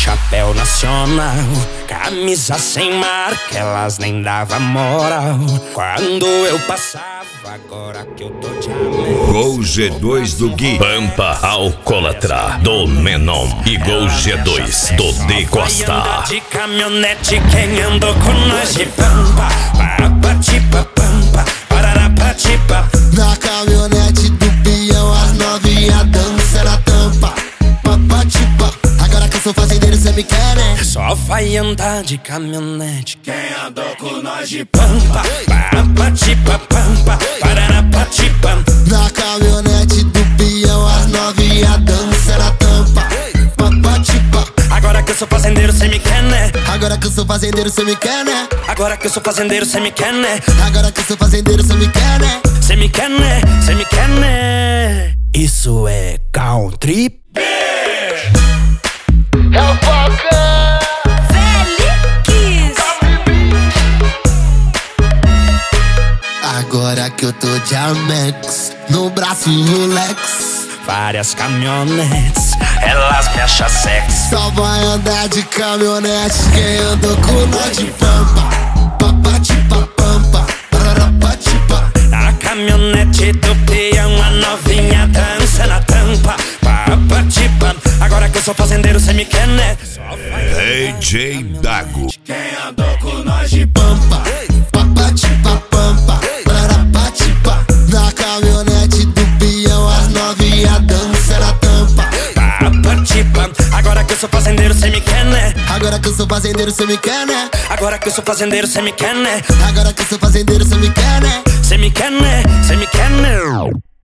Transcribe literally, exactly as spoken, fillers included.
chapéu nacional, camisa sem marca, elas nem davam moral quando eu passava. Agora que eu tô de amém. Gol G dois do Gui, Pampa Alcoólatra do Menon e Gol G dois do D Costa. Vai andar de caminhonete quem andou com nós de pampa. Papatipa pampa, pararapatipa. Na caminhonete do peão as novinha dança na tampa. Papatipa. Agora que eu sou fazendeiro cê me quer, né? Só vai andar de caminhonete quem andou com nós de pampa. Papatipa pampa, pararapatipa. Na caminhonete do peão as novinha dança na tampa. Papatipa. Agora que eu sou fazendeiro cê me quer, né? Agora que eu sou fazendeiro cê me quer, né? Agora que eu sou fazendeiro cê me quer, né? Agora que eu sou fazendeiro cê me quer, né? Cê me quer, né? Cê me quer, né? Isso é country. É o Falcão Felix. Agora que eu tô de Amex, no braço Rolex. Várias caminhonetes, elas me acham sexy. Só vai andar de caminhonete quem andou com nós de pampa. Papatipa pampa, pararapatipa. Na caminhonete do peão a novinha dança na tampa. Papatipa. Agora que eu sou fazendeiro cê me quer, né? D J Dago. Quem andou com nós de Pampa, papatipa pampa, pararapatipa. Na caminhonete do peão as novinha dança na tampa. Papatipa. Agora que eu sou fazendeiro cê me quer, né? Agora que eu sou fazendeiro cê me quer, né? Agora que eu sou fazendeiro cê me quer, né? Agora que eu sou fazendeiro cê me quer, né? Cê me quer, né? Cê me quer, né?